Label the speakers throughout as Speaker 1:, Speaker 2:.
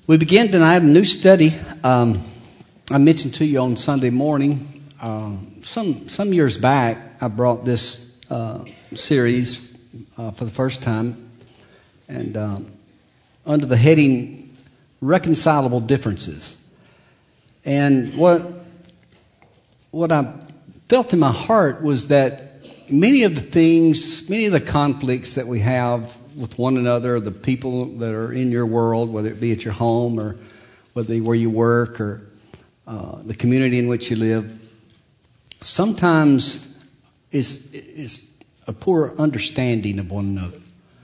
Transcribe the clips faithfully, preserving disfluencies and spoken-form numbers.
Speaker 1: We begin tonight a new study. Um, I mentioned to you on Sunday morning, uh, some some years back, I brought this uh, series uh, for the first time, and uh, under the heading "Reconcilable Differences." And what what I felt in my heart was that many of the things, many of the conflicts that we have with one another, the people that are in your world, whether it be at your home or whether it be where you work or uh, the community in which you live, sometimes is is a poor understanding of one another.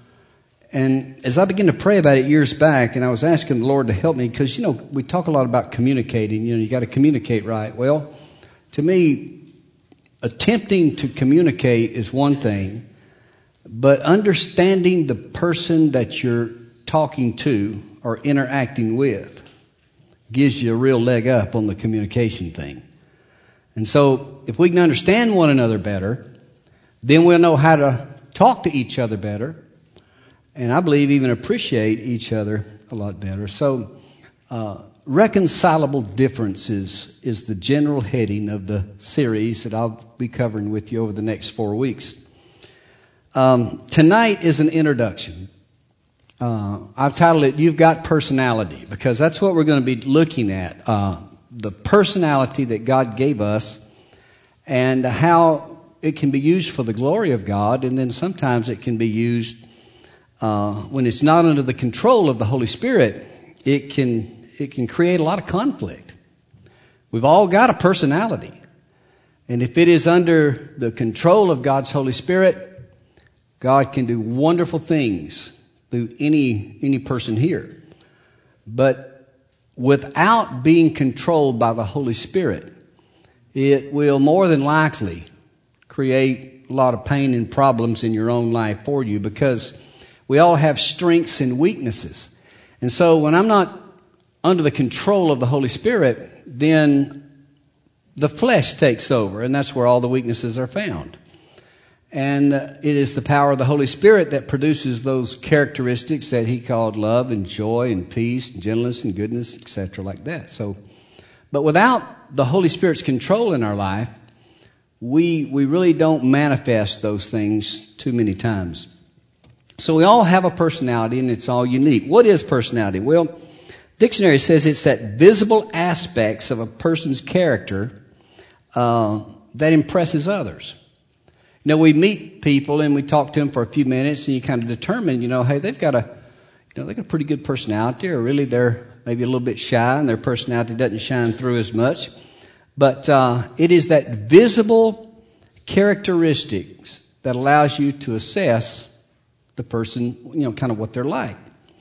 Speaker 1: And as I began to pray about it years back, and I was asking the Lord to help me, because, you know, we talk a lot about communicating. You know, you got to communicate right. Well, to me, attempting to communicate is one thing, but understanding the person that you're talking to or interacting with gives you a real leg up on the communication thing. And so if we can understand one another better, then we'll know how to talk to each other better, and I believe even appreciate each other a lot better. So uh, reconcilable differences is the general heading of the series that I'll be covering with you over the next four weeks. Um, tonight is an introduction. Uh, I've titled it, You've Got Personality, because that's what we're going to be looking at. Uh, the personality that God gave us and how it can be used for the glory of God, and then sometimes it can be used uh, when it's not under the control of the Holy Spirit. It can, it can create a lot of conflict. We've all got a personality. And if it is under the control of God's Holy Spirit, God can do wonderful things through any any person here. But without being controlled by the Holy Spirit, it will more than likely create a lot of pain and problems in your own life for you, because we all have strengths and weaknesses. And so when I'm not under the control of the Holy Spirit, then the flesh takes over, and that's where all the weaknesses are found. And it is the power of the Holy Spirit that produces those characteristics that He called love and joy and peace and gentleness and goodness, et cetera, like that. So, but without the Holy Spirit's control in our life, we we really don't manifest those things too many times. So we all have a personality, and it's all unique. What is personality? Well, dictionary says it's that visible aspects of a person's character uh, that impresses others. You know, we meet people and we talk to them for a few minutes, and you kind of determine, you know, hey, they've got a, you know, they've got a pretty good personality, or really they're maybe a little bit shy and their personality doesn't shine through as much. But uh, it is that visible characteristics that allows you to assess the person, you know, kind of what they're like.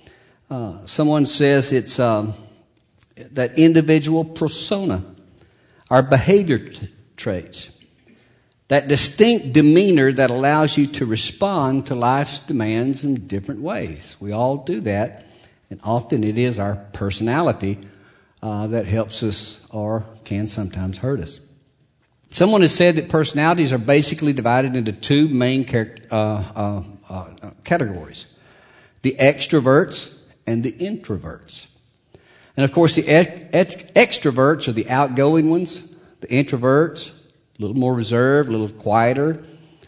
Speaker 1: Uh, someone says it's um, that individual persona, our behavior t- traits. That distinct demeanor that allows you to respond to life's demands in different ways. We all do that, and often it is our personality uh, that helps us or can sometimes hurt us. Someone has said that personalities are basically divided into two main char- uh, uh, uh, categories: the extroverts and the introverts. And of course, the ex- ex- extroverts are the outgoing ones, the introverts a little more reserved, a little quieter,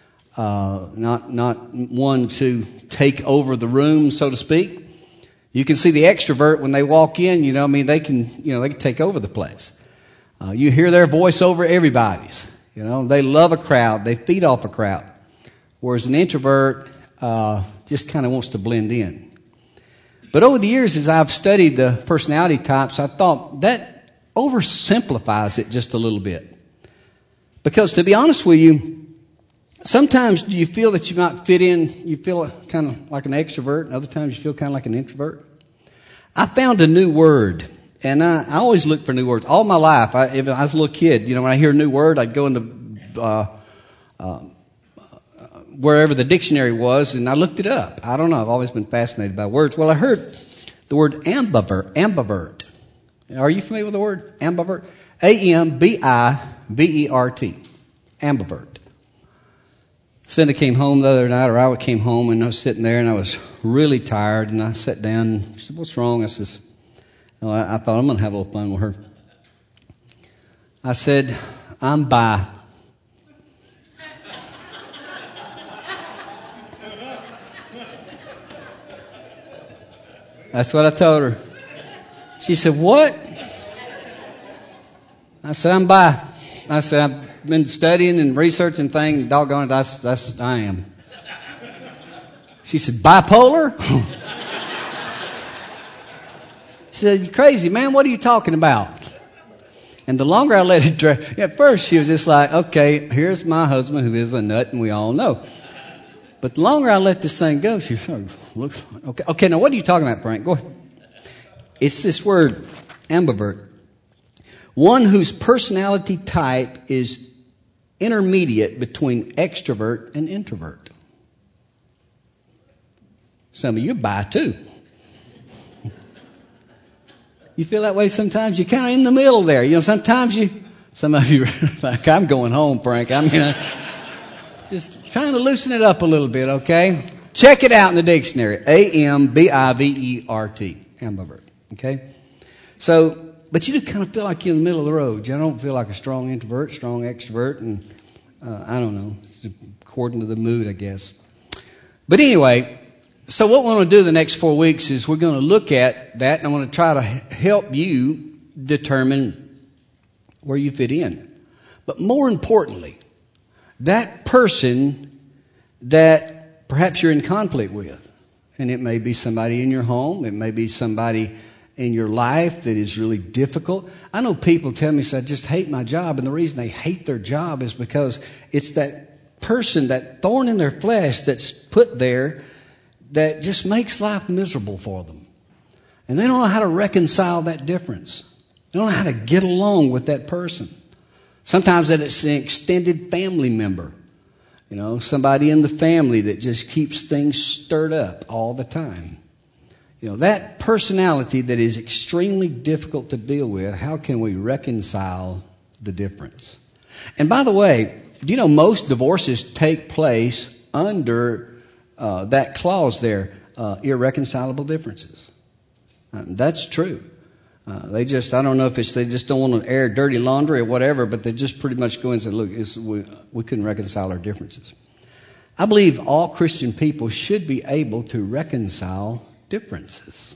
Speaker 1: uh, not not one to take over the room, so to speak. You can see the extrovert when they walk in. You know, I mean, they can, you know, they can take over the place. Uh, you hear their voice over everybody's. You know, they love a crowd, they feed off a crowd. Whereas an introvert uh, just kind of wants to blend in. But over the years, as I've studied the personality types, I thought that oversimplifies it just a little bit. Because to be honest with you, sometimes do you feel that you might fit in, you feel kind of like an extrovert, and other times you feel kind of like an introvert. I found a new word, and I, I always look for new words. All my life, I, if I was a little kid, you know, when I hear a new word, I'd go into uh, uh, wherever the dictionary was, and I looked it up. I don't know, I've always been fascinated by words. Well, I heard the word ambivert. Ambivert. Are you familiar with the word ambivert? A M B I V E R T. Ambivert. Cindy came home the other night, or I came home, and I was sitting there, and I was really tired, and I sat down, and she said, "What's wrong?" I says, Oh, I, I thought I'm going to have a little fun with her. I said, I'm bi. That's what I told her. She said, what? I said, I'm bi. I said, I've been studying and researching things. Doggone it, that's, that's, I am. She said, bipolar? She said, you crazy, man. What are you talking about? And the longer I let it drag, at first she was just like, okay, here's my husband who is a nut, and we all know. But the longer I let this thing go, she sort of looks, okay, okay, now what are you talking about, Frank? Go ahead. It's this word, ambivert. One whose personality type is intermediate between extrovert and introvert. Some of you bi too. You feel that way sometimes? You're kind of in the middle there. You know, sometimes you, some of you, like, I'm going home, Frank. I mean, I, just trying to loosen it up a little bit, okay? Check it out in the dictionary. A M B I V E R T. Ambivert. Okay? So, but you just kind of feel like you're in the middle of the road. You don't feel like a strong introvert, strong extrovert, and uh, I don't know. It's according to the mood, I guess. But anyway, so what we're going to do the next four weeks is we're going to look at that, and I want to try to help you determine where you fit in. But more importantly, that person that perhaps you're in conflict with, and it may be somebody in your home, it may be somebody in your life that is really difficult. I know people tell me, so I just hate my job, and the reason they hate their job is because it's that person, that thorn in their flesh that's put there that just makes life miserable for them. And they don't know how to reconcile that difference. They don't know how to get along with that person. Sometimes that it's an extended family member. You know, somebody in the family that just keeps things stirred up all the time. You know, that personality that is extremely difficult to deal with, how can we reconcile the difference? And by the way, do you know most divorces take place under uh, that clause there, uh, irreconcilable differences? Uh, that's true. Uh, they just, I don't know if it's they just don't want to air dirty laundry or whatever, but they just pretty much go in and say, look, it's, we, we couldn't reconcile our differences. I believe all Christian people should be able to reconcile differences.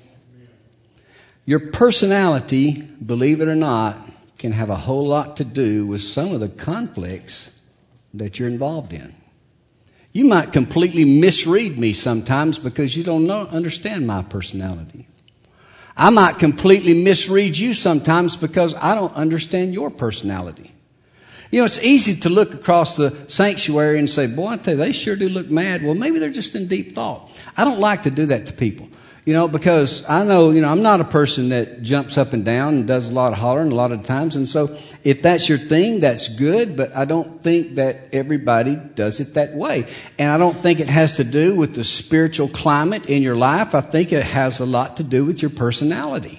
Speaker 1: Your personality, believe it or not, can have a whole lot to do with some of the conflicts that you're involved in. You might completely misread me sometimes because you don't know, understand my personality. I might completely misread you sometimes because I don't understand your personality. You know, it's easy to look across the sanctuary and say, boy, I tell you, they sure do look mad. Well, maybe they're just in deep thought. I don't like to do that to people. You know, because I know, you know, I'm not a person that jumps up and down and does a lot of hollering a lot of times. And so if that's your thing, that's good. But I don't think that everybody does it that way. And I don't think it has to do with the spiritual climate in your life. I think it has a lot to do with your personality.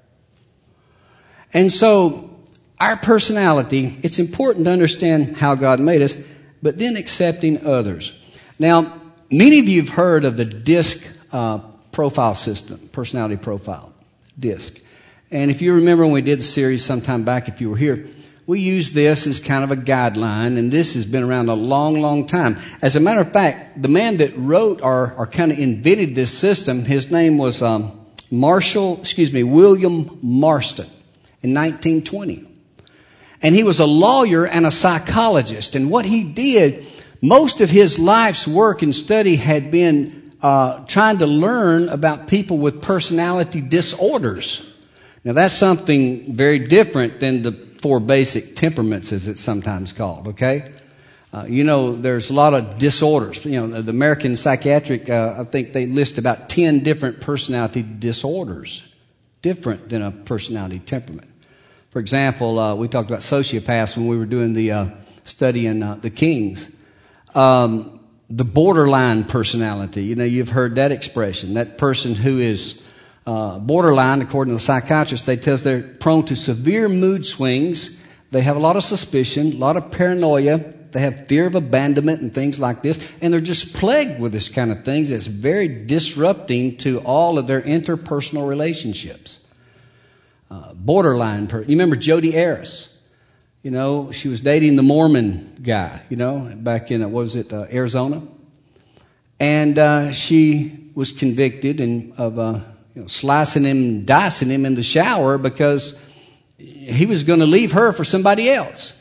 Speaker 1: And so our personality, it's important to understand how God made us, but then accepting others. Now, many of you have heard of the DISC uh profile system, personality profile, DISC. And if you remember when we did the series sometime back, if you were here, we used this as kind of a guideline, and this has been around a long, long time. As a matter of fact, the man that wrote or, or kind of invented this system, his name was um, Marshall, excuse me, William Marston in nineteen twenty. And he was a lawyer and a psychologist. And what he did, most of his life's work and study had been Uh, trying to learn about people with personality disorders. Now that's something very different than the four basic temperaments, as it's sometimes called, okay? Uh, you know, there's a lot of disorders. You know, the American Psychiatric, uh, I think they list about ten different personality disorders, different than a personality temperament. For example, uh, we talked about sociopaths when we were doing the uh, study in uh, the Kings. Um, The borderline personality, you know, you've heard that expression. That person who is uh, borderline, according to the psychiatrist, they tell us they're prone to severe mood swings. They have a lot of suspicion, a lot of paranoia. They have fear of abandonment and things like this. And they're just plagued with this kind of things. It's very disrupting to all of their interpersonal relationships. uh, borderline person. You remember Jodi Arias? You know, she was dating the Mormon guy, you know, back in, uh, what was it, uh, Arizona? And uh, she was convicted and of uh, you know, slicing him, dicing him in the shower because he was going to leave her for somebody else.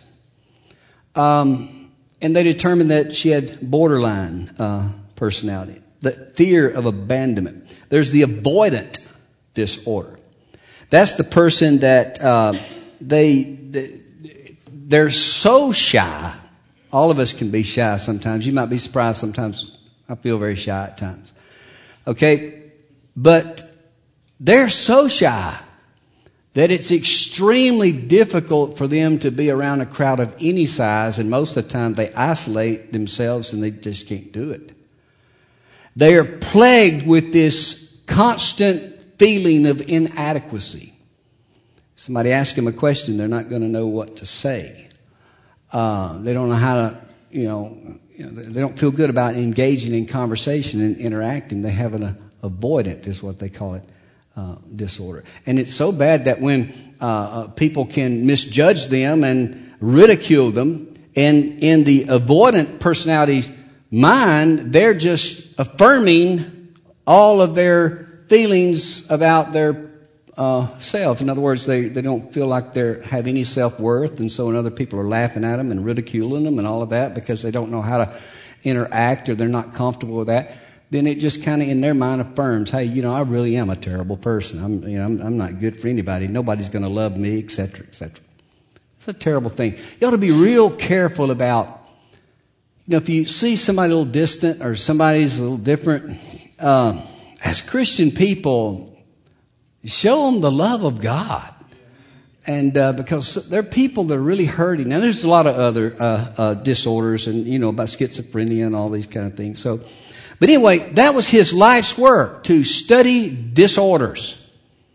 Speaker 1: Um, and they determined that she had borderline uh, personality, the fear of abandonment. There's the avoidant disorder. That's the person that uh, they, they they're so shy. All of us can be shy sometimes. You might be surprised sometimes. I feel very shy at times. Okay, but they're so shy that it's extremely difficult for them to be around a crowd of any size, and most of the time they isolate themselves and they just can't do it. They are plagued with this constant feeling of inadequacy. Somebody asks them a question, they're not going to know what to say. Uh, they don't know how to, you know, you know, they don't feel good about engaging in conversation and interacting. They have an uh, avoidant, is what they call it. Uh, disorder. And it's so bad that when uh, uh, people can misjudge them and ridicule them, and in the avoidant personality's mind, they're just affirming all of their feelings about their uh, self. In other words, they, they don't feel like they have any self-worth, and so when other people are laughing at them and ridiculing them and all of that because they don't know how to interact or they're not comfortable with that, then it just kind of in their mind affirms, hey, you know, I really am a terrible person. I'm, you know, I'm, I'm not good for anybody. Nobody's going to love me, et cetera, et cetera. It's a terrible thing. You ought to be real careful about, you know, if you see somebody a little distant or somebody's a little different, uh, as Christian people, show them the love of God. And uh, because there are people that are really hurting. Now, there's a lot of other uh, uh, disorders and, you know, about schizophrenia and all these kind of things. So, but anyway, that was his life's work, to study disorders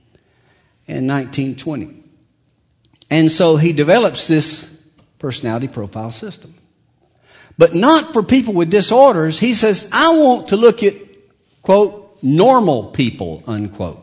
Speaker 1: in nineteen twenty. And so he develops this personality profile system. But not for people with disorders. He says, I want to look at, quote, normal people, unquote.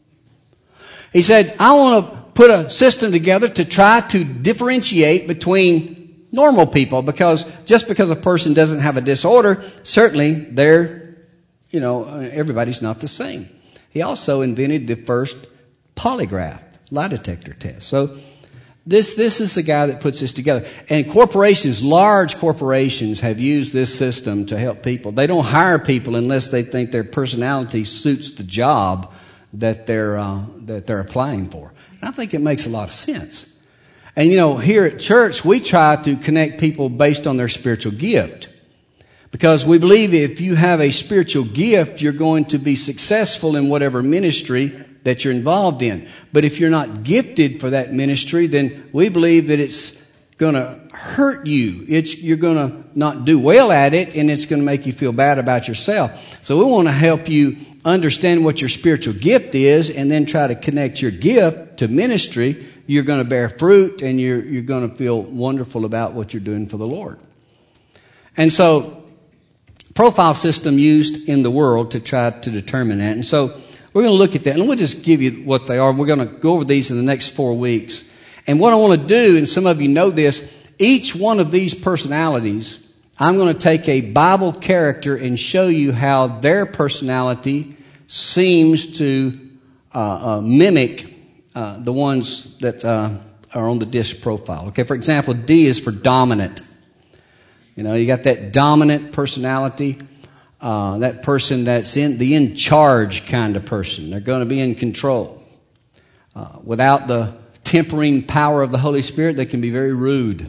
Speaker 1: He said, I want to put a system together to try to differentiate between normal people, because just because a person doesn't have a disorder, certainly they're, you know, everybody's not the same. He also invented the first polygraph, lie detector test. So this, this is the guy that puts this together. And corporations, large corporations have used this system to help people. They don't hire people unless they think their personality suits the job that they're, uh, that they're applying for. And I think it makes a lot of sense. And, you know, here at church, we try to connect people based on their spiritual gift. Because we believe if you have a spiritual gift, you're going to be successful in whatever ministry that you're involved in. But if you're not gifted for that ministry, then we believe that it's going to hurt you. It's, you're going to not do well at it, and it's going to make you feel bad about yourself. So we want to help you understand what your spiritual gift is, and then try to connect your gift to ministry. You're going to bear fruit, and you're, you're going to feel wonderful about what you're doing for the Lord. And so, profile system used in the world to try to determine that. And so, we're going to look at that, and we'll just give you what they are. We're going to go over these in the next four weeks. And what I want to do, and some of you know this, each one of these personalities, I'm going to take a Bible character and show you how their personality seems to uh, uh, mimic Uh, the ones that uh, are on the disc profile. Okay, for example, D is for dominant. You know, you got that dominant personality, uh, that person that's in the in charge kind of person. They're going to be in control. Uh, without the tempering power of the Holy Spirit, they can be very rude.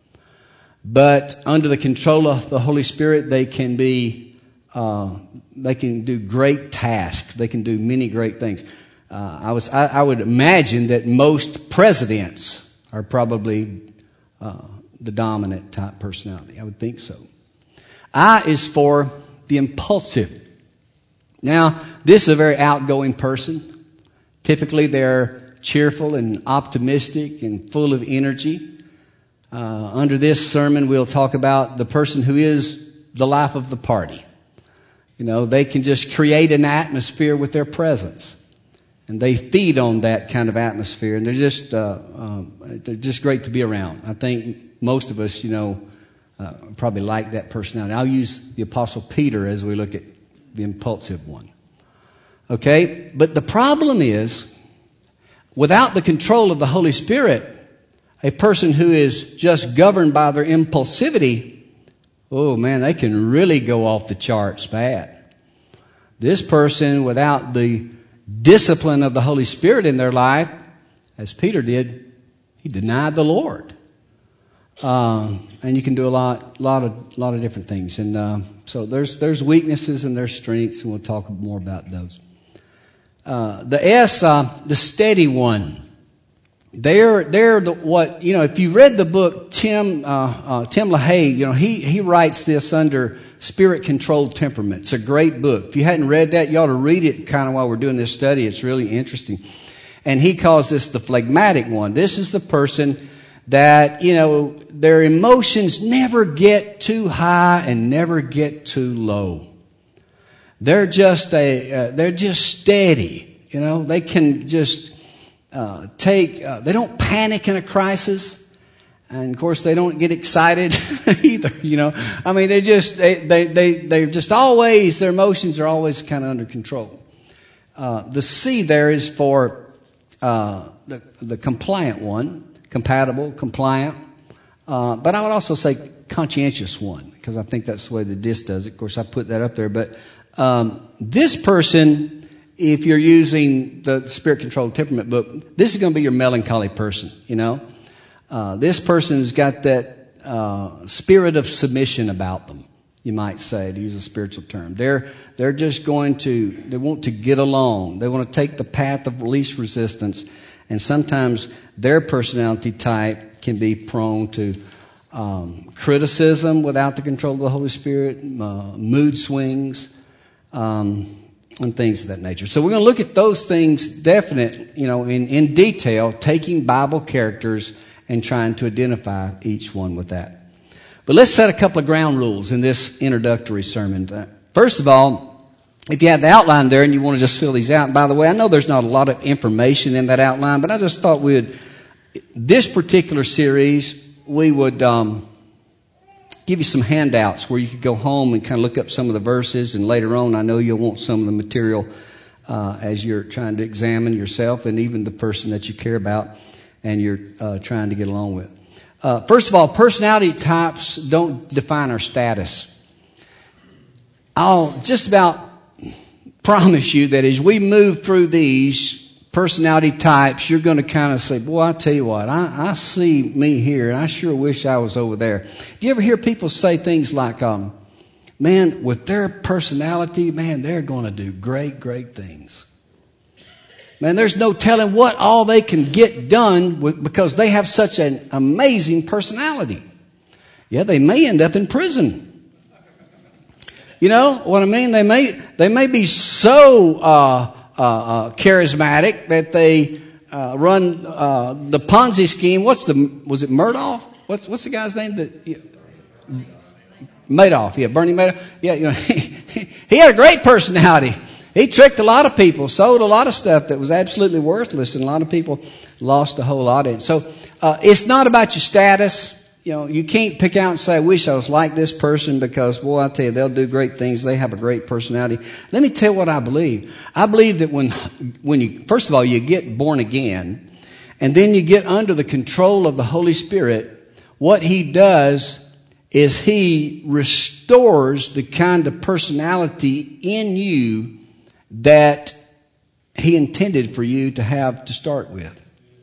Speaker 1: But under the control of the Holy Spirit, they can be, uh, they can do great tasks. They can do many great things. Uh, I was, I, I would imagine that most presidents are probably uh, the dominant type personality. I would think so. I is for the impulsive. Now, this is a very outgoing person. Typically, they're cheerful and optimistic and full of energy. Uh, under this sermon, we'll talk about the person who is the life of the party. You know, they can just create an atmosphere with their presence. And they feed on that kind of atmosphere, and they're just uh, um, they're just great to be around. I think most of us, you know, uh, probably like that personality. I'll use the Apostle Peter as we look at the impulsive one. Okay, but the problem is, without the control of the Holy Spirit, a person who is just governed by their impulsivity, oh man, they can really go off the charts bad. This person, without the discipline of the Holy Spirit in their life, as Peter did, he denied the Lord. Um, and you can do a lot, lot of, lot of different things. And uh, so there's there's weaknesses and there's strengths, and we'll talk more about those. Uh, the S, uh, the steady one. They're they're the, what you know. If you read the book, Tim uh, uh, Tim LaHaye, you know he he writes this under Spirit-Controlled Temperament. It's a great book. If you hadn't read that, you ought to read it kind of while we're doing this study. It's really interesting. And he calls this the phlegmatic one. This is the person that, you know, their emotions never get too high and never get too low. They're just a, uh, they're just steady. You know, they can just uh, take, uh, they don't panic in a crisis. And of course, they don't get excited either, you know. I mean, they just, they, they, they, they're just always, their emotions are always kind of under control. Uh, the C there is for, uh, the, the compliant one, compatible, compliant. Uh, but I would also say conscientious one, because I think that's the way the D I S does it. Of course, I put that up there. But, um, this person, if you're using the Spirit Controlled Temperament book, this is going to be your melancholy person, you know. Uh, this person's got that uh, spirit of submission about them, you might say, to use a spiritual term. They're they're just going to, they want to get along. They want to take the path of least resistance. And sometimes their personality type can be prone to um, criticism without the control of the Holy Spirit, uh, mood swings, um, and things of that nature. So we're going to look at those things definite, you know, in, in detail, taking Bible characters and trying to identify each one with that. But let's set a couple of ground rules in this introductory sermon. First of all, if you have the outline there and you want to just fill these out, and by the way, I know there's not a lot of information in that outline, but I just thought we would, this particular series, we would um, give you some handouts where you could go home and kind of look up some of the verses, and later on I know you'll want some of the material uh, as you're trying to examine yourself and even the person that you care about and you're uh, trying to get along with. Uh, first of all, personality types don't define our status. I'll just about promise you that as we move through these personality types, you're going to kind of say, boy, I tell you what, I, I see me here, and I sure wish I was over there. Do you ever hear people say things like, um, man, with their personality, man, they're going to do great, great things. Man, there's no telling what all they can get done with, because they have such an amazing personality. Yeah, they may end up in prison. You know what I mean? They may they may be so uh, uh, uh, charismatic that they uh, run uh, the Ponzi scheme. What's the was it Murdoch? What's what's the guy's name? That yeah. Madoff. Yeah, Bernie Madoff. Yeah, you know he, he had a great personality. He tricked a lot of people, sold a lot of stuff that was absolutely worthless, and a lot of people lost a whole lot in it. So uh, it's not about your status. You know, you can't pick out and say, I wish I was like this person because, boy, I tell you, they'll do great things. They have a great personality. Let me tell you what I believe. I believe that when, when you, first of all, you get born again, and then you get under the control of the Holy Spirit, what He does is He restores the kind of personality in you that He intended for you to have to start with.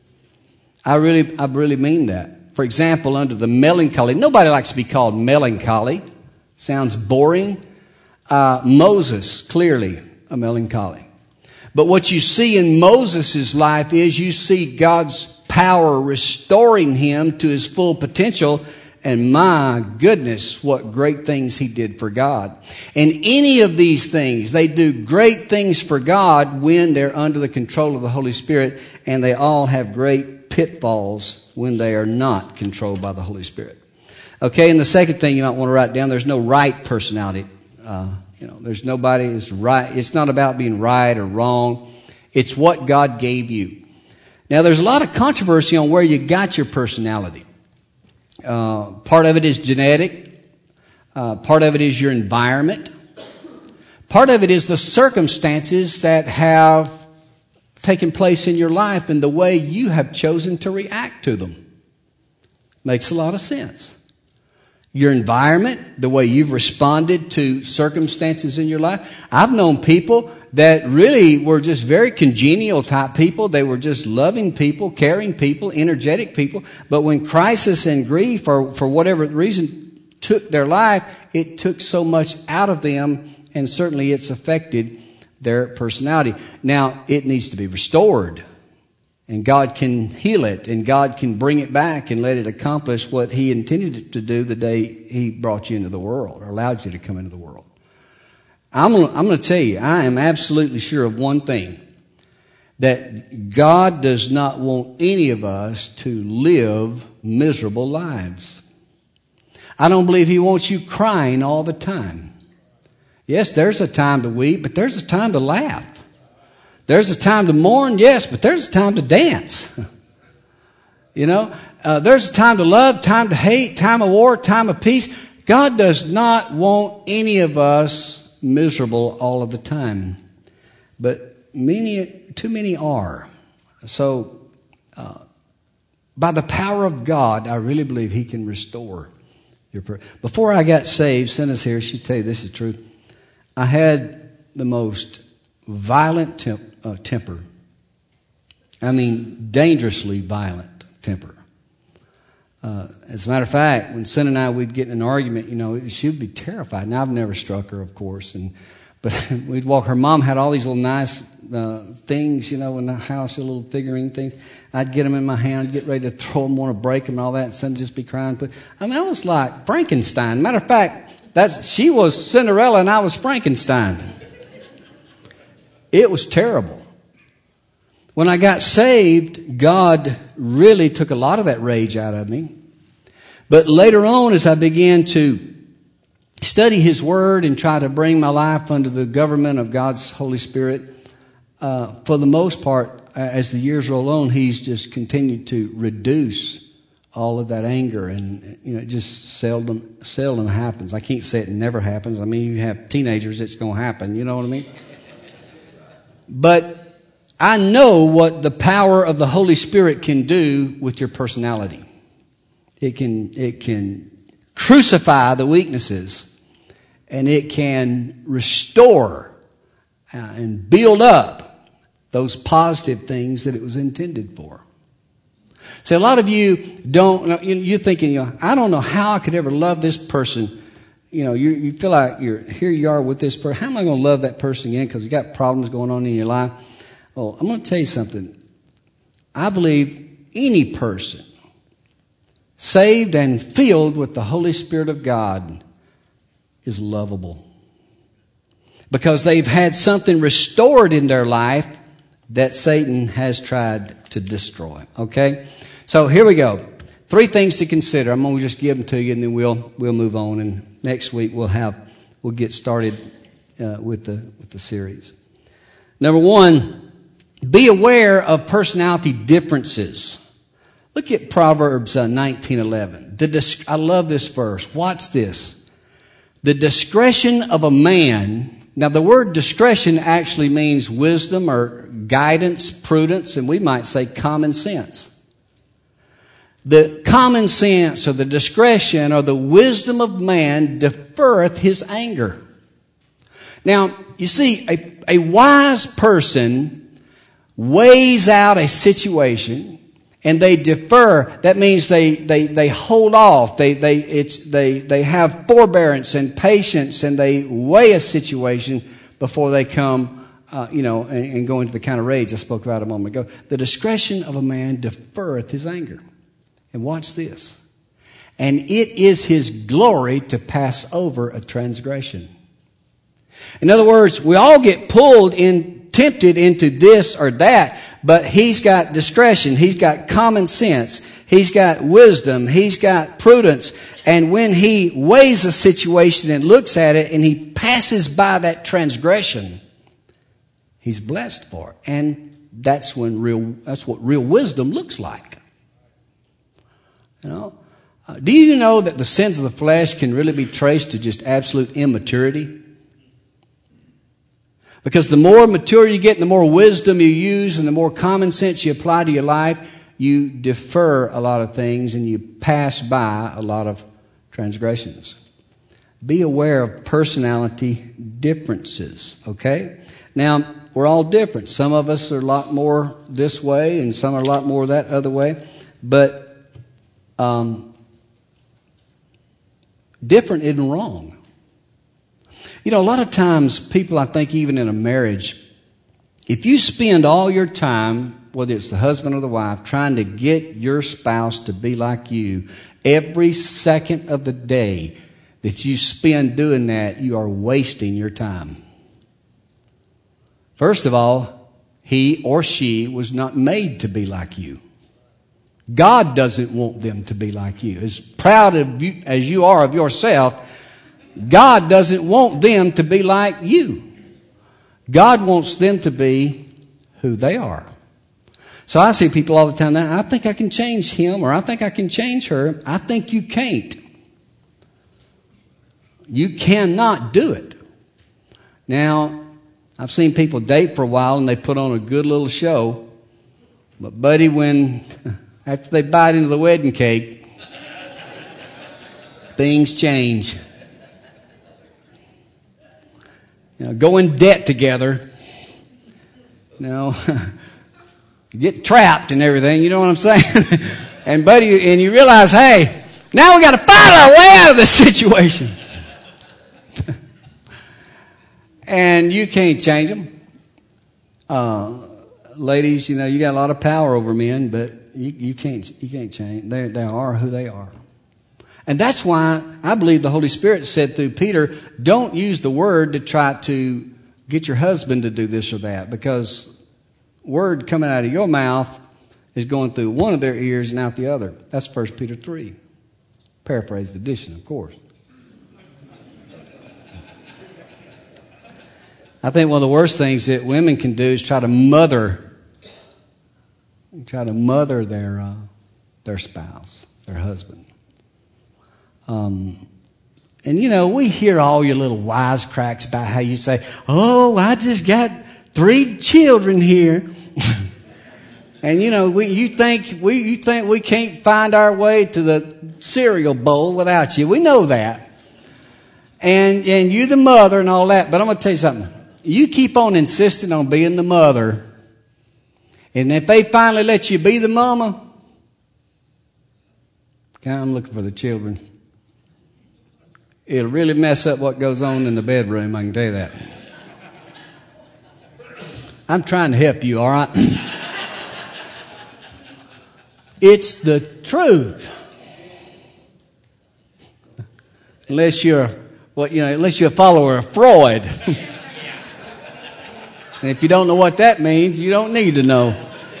Speaker 1: I really, I really mean that. For example, under the melancholy, nobody likes to be called melancholy. Sounds boring. Uh, Moses, clearly a melancholy. But what you see in Moses' life is you see God's power restoring him to his full potential. And my goodness, what great things he did for God. And any of these things, they do great things for God when they're under the control of the Holy Spirit, and they all have great pitfalls when they are not controlled by the Holy Spirit. Okay, and the second thing you might want to write down, there's no right personality. Uh, you know, there's nobody who's right. It's not about being right or wrong. It's what God gave you. Now, there's a lot of controversy on where you got your personality. Uh, part of it is genetic. Uh, part of it is your environment. Part of it is the circumstances that have taken place in your life and the way you have chosen to react to them. Makes a lot of sense. Your environment, the way you've responded to circumstances in your life. I've known people that really were just very congenial type people. They were just loving people, caring people, energetic people. But when crisis and grief, or for whatever reason, took their life, it took so much out of them, and certainly it's affected their personality. Now, it needs to be restored. And God can heal it, and God can bring it back and let it accomplish what He intended it to do the day He brought you into the world, or allowed you to come into the world. I'm gonna, I'm going to tell you, I am absolutely sure of one thing, that God does not want any of us to live miserable lives. I don't believe He wants you crying all the time. Yes, there's a time to weep, but there's a time to laugh. There's a time to mourn, yes, but there's a time to dance. You know, uh, there's a time to love, time to hate, time of war, time of peace. God does not want any of us miserable all of the time. But many, too many are. So, uh, by the power of God, I really believe He can restore your prayer. Before I got saved, Cinda's here, she'll tell you this is true. I had the most violent temp- uh, temper. I mean, dangerously violent temper. Uh, as a matter of fact, when Cinda and I would get in an argument, you know, she would be terrified. Now, I've never struck her, of course, and but we'd walk. Her mom had all these little nice uh, things, you know, in the house, little figurine things. I'd get them in my hand, I'd get ready to throw them, want to break them, and all that. And Cinda just be crying. But I mean, I was like Frankenstein. Matter of fact, that's she was Cinderella and I was Frankenstein. It was terrible. When I got saved, God really took a lot of that rage out of me. But later on, as I began to study His Word and try to bring my life under the government of God's Holy Spirit, uh, for the most part, as the years roll on, He's just continued to reduce all of that anger, and you know, it just seldom, seldom happens. I can't say it never happens. I mean, you have teenagers, it's going to happen. You know what I mean? But I know what the power of the Holy Spirit can do with your personality. It can, it can crucify the weaknesses, and it can restore uh, and build up those positive things that it was intended for. So a lot of you don't, you're thinking, you know, I don't know how I could ever love this person. You know, you, you feel like you're, here you are with this person. How am I going to love that person again? Because you got problems going on in your life. Well, I'm going to tell you something. I believe any person saved and filled with the Holy Spirit of God is lovable. Because they've had something restored in their life that Satan has tried to destroy. Okay? So here we go. Three things to consider. I'm going to just give them to you, and then we'll we'll move on. And next week we'll have we'll get started uh, with the with the series. Number one, be aware of personality differences. Look at Proverbs uh, nineteen eleven. The dis- I love this verse. Watch this. The discretion of a man. Now, the word discretion actually means wisdom or guidance, prudence, and we might say common sense. The common sense or the discretion or the wisdom of man deferreth his anger. Now, you see, a, a wise person weighs out a situation and they defer. That means they, they, they hold off. They, they, it's, they, they have forbearance and patience, and they weigh a situation before they come, uh, you know, and, and go into the kind of rage I spoke about a moment ago. The discretion of a man deferreth his anger. And watch this. And it is his glory to pass over a transgression. In other words, we all get pulled in, tempted into this or that, but he's got discretion. He's got common sense. He's got wisdom. He's got prudence. And when he weighs a situation and looks at it and he passes by that transgression, he's blessed for it. And that's when real, that's what real wisdom looks like. You know, uh, do you know that the sins of the flesh can really be traced to just absolute immaturity? Because the more mature you get, and the more wisdom you use, and the more common sense you apply to your life, you defer a lot of things and you pass by a lot of transgressions. Be aware of personality differences, okay? Now, we're all different. Some of us are a lot more this way and some are a lot more that other way. But um, different isn't wrong. You know, a lot of times people, I think even in a marriage, if you spend all your time, whether it's the husband or the wife, trying to get your spouse to be like you, every second of the day that you spend doing that, you are wasting your time. First of all, he or she was not made to be like you. God doesn't want them to be like you. As proud of you, as you are of yourself, God doesn't want them to be like you. God wants them to be who they are. So I see people all the time now, I think I can change him, or I think I can change her. I think you can't. You cannot do it. Now, I've seen people date for a while and they put on a good little show. But buddy, when after they bite into the wedding cake, things change. You know, go in debt together. You know, get trapped and everything. You know what I'm saying? And buddy, and you realize, hey, now we got to fight our way out of this situation. And you can't change them. Uh, ladies, you know, you got a lot of power over men, but you, you can't you can't change. They they are who they are. And that's why I believe the Holy Spirit said through Peter, don't use the word to try to get your husband to do this or that, because word coming out of your mouth is going through one of their ears and out the other. That's First Peter three. Paraphrased edition, of course. I think one of the worst things that women can do is try to mother, try to mother their uh, their spouse, their husband. Um, and you know, we hear all your little wisecracks about how you say, "Oh, I just got three children here," and you know, we you think we you think we can't find our way to the cereal bowl without you. We know that, and and you're the mother and all that. But I'm going to tell you something. You keep on insisting on being the mother, and if they finally let you be the mama, I'm looking for the children. It'll really mess up what goes on in the bedroom, I can tell you that. I'm trying to help you, all right? It's the truth. Unless you're, well, you know, unless you're a follower of Freud. And if you don't know what that means, you don't need to know.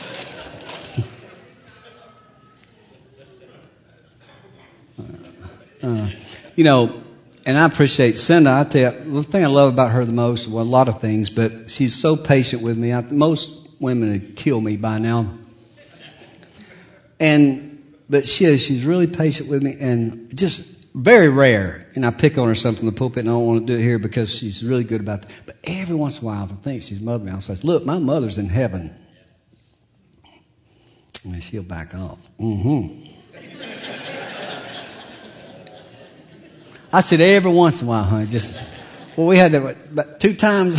Speaker 1: Uh, you know, and I appreciate Cinda. I tell you, the thing I love about her the most, well, a lot of things, but she's so patient with me. I, most women would kill me by now. And, but she is, she's really patient with me and just very rare. And I pick on her something in the pulpit and I don't want to do it here because she's really good about that. But every once in a while, if I think she's mother me, I'll say, look, my mother's in heaven. And she'll back off. Mm-hmm. I said, every once in a while, honey, just, well, we had that about two times.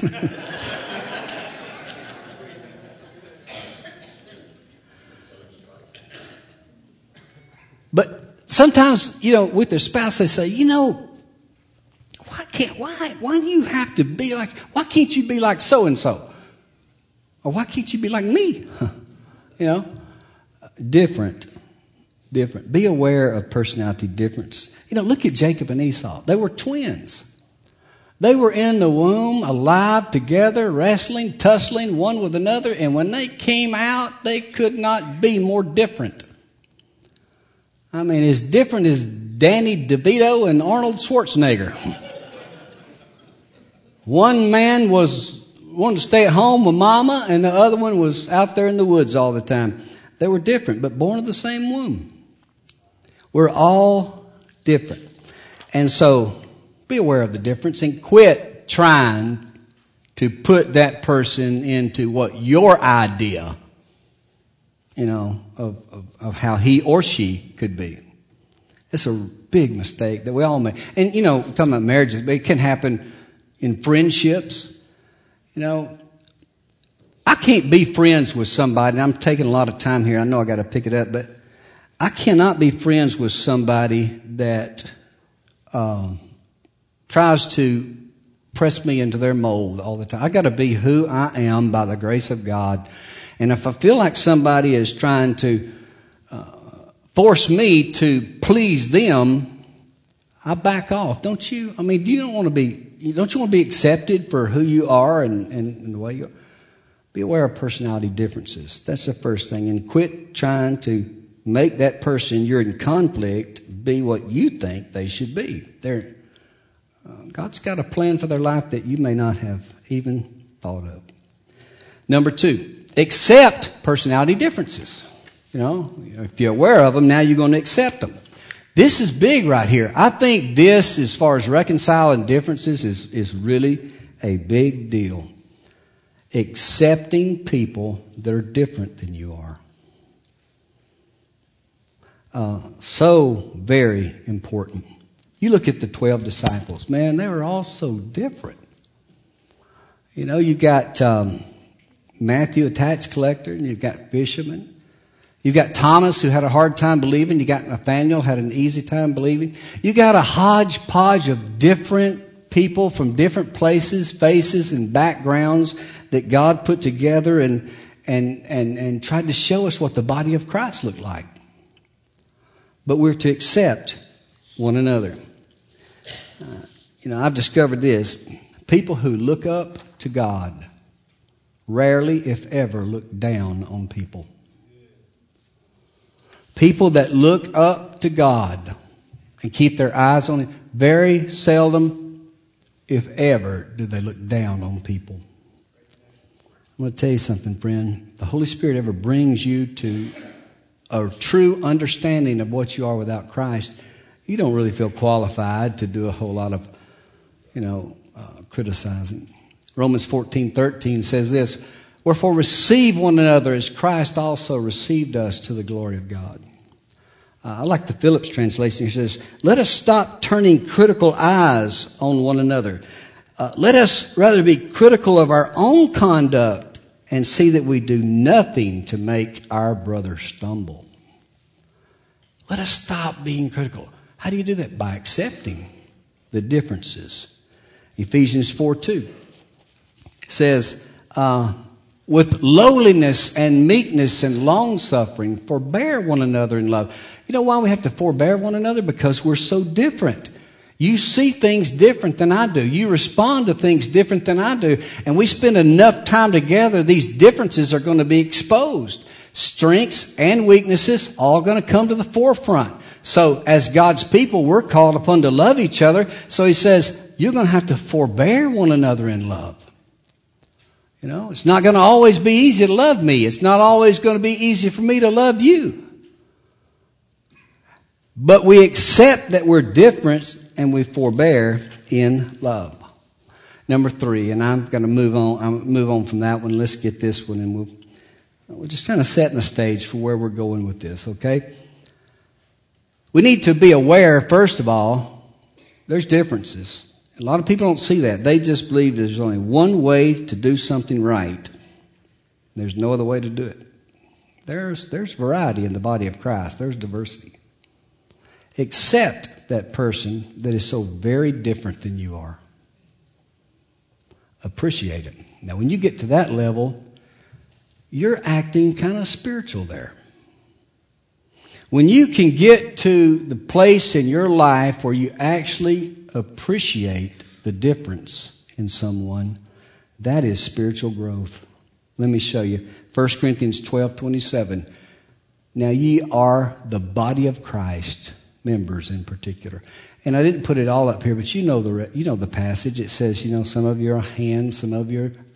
Speaker 1: But sometimes, you know, with their spouse, they say, you know, why can't, why, why do you have to be like, why can't you be like so-and-so? Or why can't you be like me? You know, different, different. Be aware of personality difference. You know, look at Jacob and Esau. They were twins. They were in the womb, alive together, wrestling, tussling one with another. And when they came out, they could not be more different. I mean, as different as Danny DeVito and Arnold Schwarzenegger. One man was wanted to stay at home with mama, and the other one was out there in the woods all the time. They were different, but born of the same womb. We're all different. And so be aware of the difference and quit trying to put that person into what your idea, you know, of, of, of how he or she could be. It's a big mistake that we all make. And, you know, talking about marriages, but it can happen in friendships. You know, I can't be friends with somebody, and I'm taking a lot of time here. I know I got to pick it up, but I cannot be friends with somebody that um, tries to press me into their mold all the time. I got to be who I am by the grace of God. And if I feel like somebody is trying to uh, force me to please them, I back off. Don't you? I mean, do you don't want to be? Don't you want to be accepted for who you are and, and, and the way you are? Be aware of personality differences. That's the first thing, and quit trying to make that person you're in conflict be what you think they should be. They're, uh, God's got a plan for their life that you may not have even thought of. Number two, accept personality differences. You know, if you're aware of them, now you're going to accept them. This is big right here. I think this, as far as reconciling differences, is, is really a big deal. Accepting people that are different than you are. Uh, so very important. You look at the twelve disciples. Man, they were all so different. You know, you got um, Matthew, a tax collector, and you've got fishermen. You've got Thomas, who had a hard time believing. You got Nathaniel, had an easy time believing. You got a hodgepodge of different people from different places, faces, and backgrounds that God put together and and and and tried to show us what the body of Christ looked like. But we're to accept one another. Uh, you know, I've discovered this. People who look up to God rarely, if ever, look down on people. People that look up to God and keep their eyes on Him, very seldom, if ever, do they look down on people. I'm going to tell you something, friend. If the Holy Spirit ever brings you to a true understanding of what you are without Christ, you don't really feel qualified to do a whole lot of, you know, uh, criticizing. Romans fourteen thirteen says this, wherefore receive one another as Christ also received us to the glory of God. Uh, I like the Phillips translation. He says, let us stop turning critical eyes on one another. Uh, let us rather be critical of our own conduct and see that we do nothing to make our brother stumble. Let us stop being critical. How do you do that? By accepting the differences. Ephesians four two says, uh, with lowliness and meekness and long-suffering, forbear one another in love. You know why we have to forbear one another? Because we're so different. You see things different than I do. You respond to things different than I do. And we spend enough time together, these differences are going to be exposed. Strengths and weaknesses all going to come to the forefront. So as God's people, we're called upon to love each other. So He says, you're going to have to forbear one another in love. You know, it's not going to always be easy to love me. It's not always going to be easy for me to love you. But we accept that we're different and we forbear in love. Number three, and I'm going to move on. I'll move on from that one. Let's get this one, and we'll we're just kind of setting the stage for where we're going with this. Okay? We need to be aware, first of all, there's differences. A lot of people don't see that. They just believe there's only one way to do something right. There's no other way to do it. There's there's variety in the body of Christ. There's diversity. Accept that person that is so very different than you are. Appreciate it. Now, when you get to that level, you're acting kind of spiritual there. When you can get to the place in your life where you actually appreciate the difference in someone, that is spiritual growth. Let me show you. First Corinthians twelve twenty-seven. Now ye are the body of Christ, members in particular. And I didn't put it all up here, but you know the you know the passage. It says, you know, some of you are hands, some of you are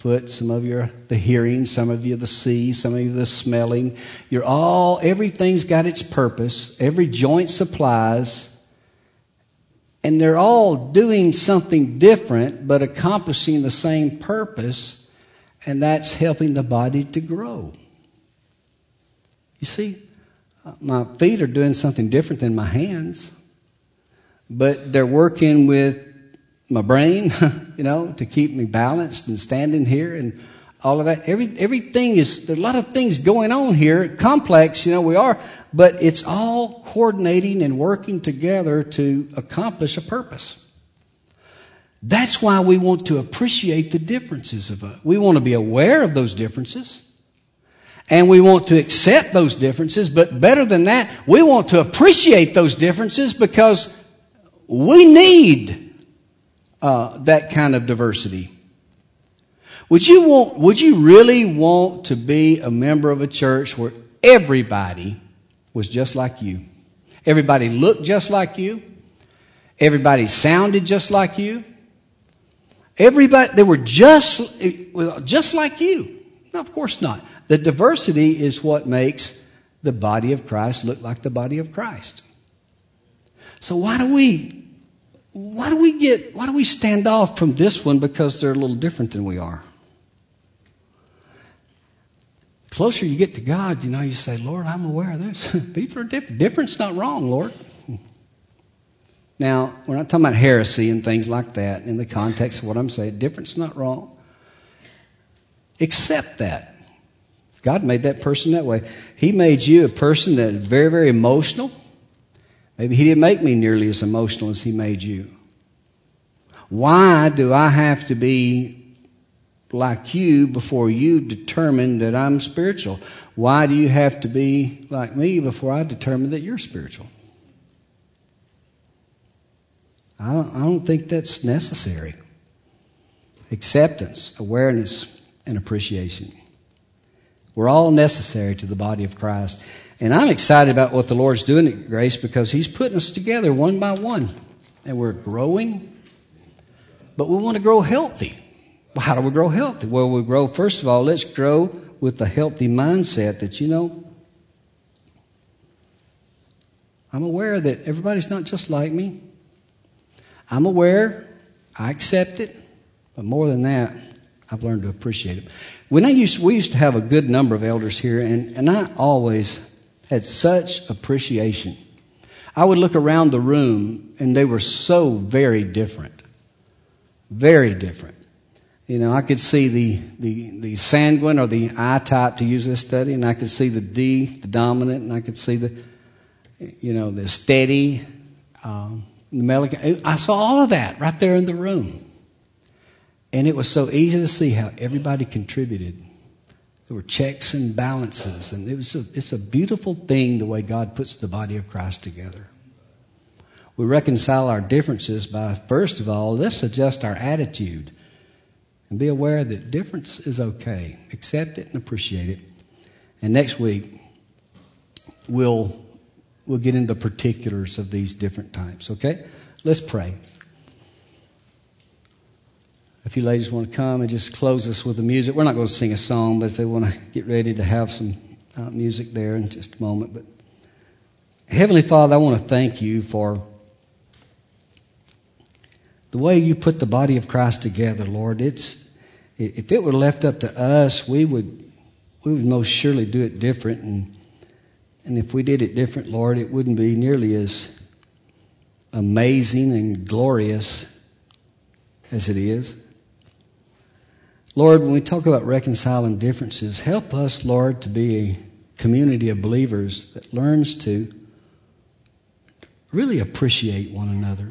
Speaker 1: foot, some of you are the hearing, some of you are the see, some of you are the smelling. You're all, everything's got its purpose. Every joint supplies. And they're all doing something different, but accomplishing the same purpose. And that's helping the body to grow. You see, my feet are doing something different than my hands. But they're working with my brain, you know, to keep me balanced and standing here and all of that. Every, everything is, there's a lot of things going on here. Complex, you know, we are. But it's all coordinating and working together to accomplish a purpose. That's why we want to appreciate the differences of us. We want to be aware of those differences. And we want to accept those differences. But better than that, we want to appreciate those differences because we need uh, that kind of diversity. Would you want, would you really want to be a member of a church where everybody was just like you? Everybody looked just like you? Everybody sounded just like you? Everybody, they were just, just like you? No, of course not. The diversity is what makes the body of Christ look like the body of Christ. So why do we, why do we get, why do we stand off from this one because they're a little different than we are? The closer you get to God, you know, you say, Lord, I'm aware of this. People are different. Different's not wrong, Lord. Now, we're not talking about heresy and things like that in the context of what I'm saying. Different's not wrong. Accept that. God made that person that way. He made you a person that is very, very emotional. Maybe He didn't make me nearly as emotional as He made you. Why do I have to be like you before you determine that I'm spiritual? Why do you have to be like me before I determine that you're spiritual? I don't, I don't think that's necessary. Acceptance, awareness, and appreciation. We're all necessary to the body of Christ. And I'm excited about what the Lord's doing at Grace because He's putting us together one by one. And we're growing, but we want to grow healthy. Well, how do we grow healthy? Well, we grow, first of all, let's grow with a healthy mindset that, you know, I'm aware that everybody's not just like me. I'm aware, I accept it, but more than that, I've learned to appreciate it. When I used, we used to have a good number of elders here, and, and I always had such appreciation. I would look around the room, and they were so very different. Very different. You know, I could see the, the, the sanguine or the I type to use this study, and I could see the D, the dominant, and I could see the, you know, the steady, um, the melancholy. I saw all of that right there in the room. And it was so easy to see how everybody contributed. There were checks and balances. And it was a, it's a beautiful thing the way God puts the body of Christ together. We reconcile our differences by, first of all, let's adjust our attitude. And be aware that difference is okay. Accept it and appreciate it. And next week, we'll, we'll get into the particulars of these different types. Okay? Let's pray. If you ladies want to come and just close us with the music. We're not going to sing a song, but if they want to get ready to have some uh, music there in just a moment. But Heavenly Father, I want to thank you for the way you put the body of Christ together, Lord. It's if it were left up to us, we would we would most surely do it different. And and if we did it different, Lord, it wouldn't be nearly as amazing and glorious as it is. Lord, when we talk about reconciling differences, help us, Lord, to be a community of believers that learns to really appreciate one another,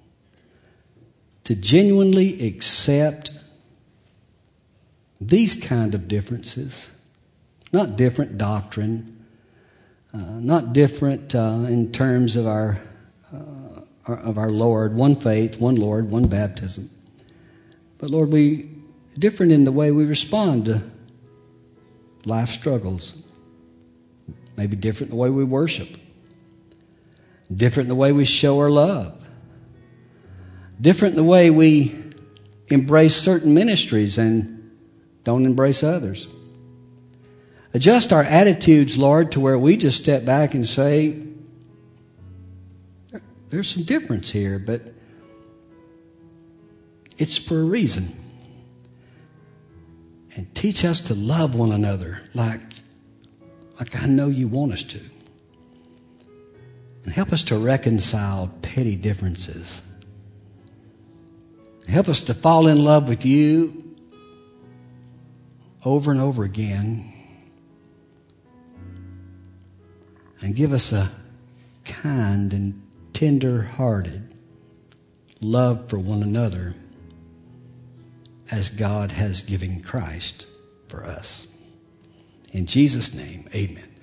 Speaker 1: to genuinely accept these kind of differences, not different doctrine, uh, not different uh, in terms of our, uh, of our Lord, one faith, one Lord, one baptism. But Lord, we different in the way we respond to life struggles. Maybe different in the way we worship. Different in the way we show our love. Different in the way we embrace certain ministries and don't embrace others. Adjust our attitudes, Lord, to where we just step back and say, there's some difference here, but it's for a reason. And teach us to love one another like, like I know you want us to. And help us to reconcile petty differences. Help us to fall in love with you over and over again. And give us a kind and tender-hearted love for one another as God has given Christ for us. In Jesus' name, amen.